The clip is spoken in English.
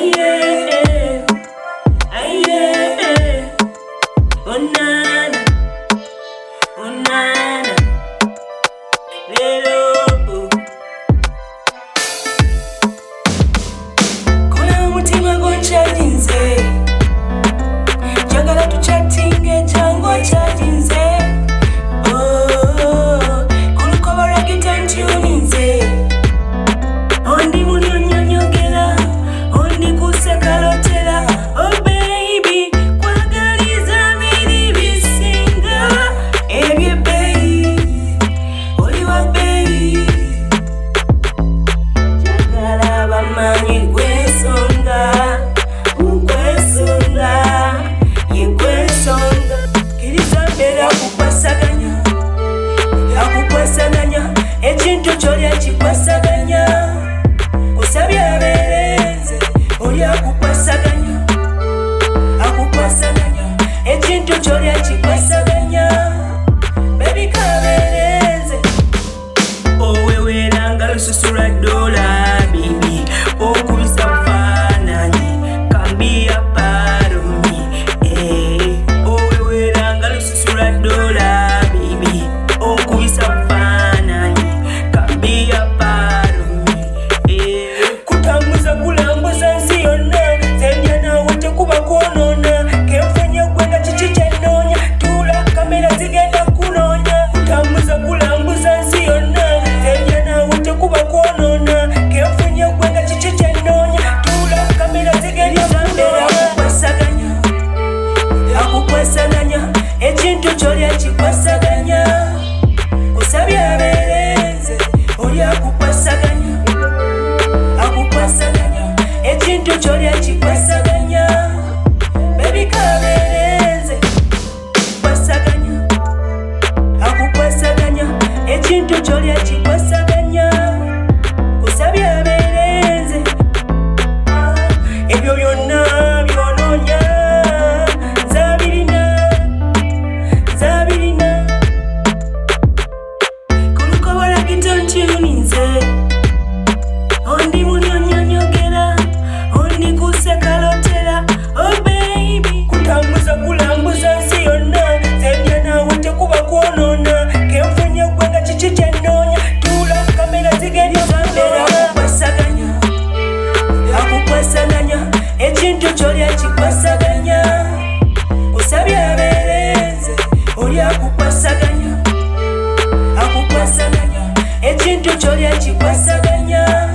Aye, aye, oh nana, oh nana, lelo. Kuna mutima gonchalinze, jagala tuchatinge jango chalinze. Oh, kulukobora gitantuninze, ondi munyonyogera, ondi kusekalotera. Oh baby, kwagaliza biri bisinga ebye baby, oliwa baby, jagala bamanyi gwesonga, ukwesonga, yekwesonga. Kiriza mbera kukwasaganya, akukwasaganya, ekintu kyolya kikwasaganya. Kusabye abeereze, oli akukwasaganya, akukwasaganya, ekintu kyolya kikwasaganya. Baby kabeereze, oweweeranga lususu lwa dola baby, okubisa bufaananyi kambiya paromi. Oweweeranga lususu lwa dola baby, okubisa bufaananyi kambiya paromi. Kutambuza kulambuza nsi yonna, zendya naawe tekuba kwonoona. Kenfunye gwe nga kiki kyenoonya, tuula kamera zigenda kunoonya. Kutambuza kulambuza nsi yonna, zendya naawe tekuba kwonoona. Kenfunye gwe nga kiki kyenoonya, tuula kamera zigenda kunoonya. Akukwasaganya, akukwasaganya, ekintu kyolya kikwasaganya. Kusabye abeereze, oli akukwasaganya, akukwasaganya, ekintu kyolya kikwasaganya. Baby kabeereze, kwasaganya, akukwasaganya, ekintu kyolya kikwasaganya. Kusabye abeereze, ebyo byonna byonoonya, nzabirina, nzabirina. Kulukobora gitantuninze, ondi munyonyonyogera, ondi kusekalotera. Oh baby, kutambuza kulambuza nsi yonna, zendya naawe tekuba kwonoona. Kenfunye gwe nga kiki kyenoonya, tuula kamera zigenda kunoonya. Akukwasaganya, akukwasaganya, ekintu kyolya kikwasaganya. Kusabye abeereze, oli akukwasaganya, akukwasaganya, ekintu kyolya kikwasaganya.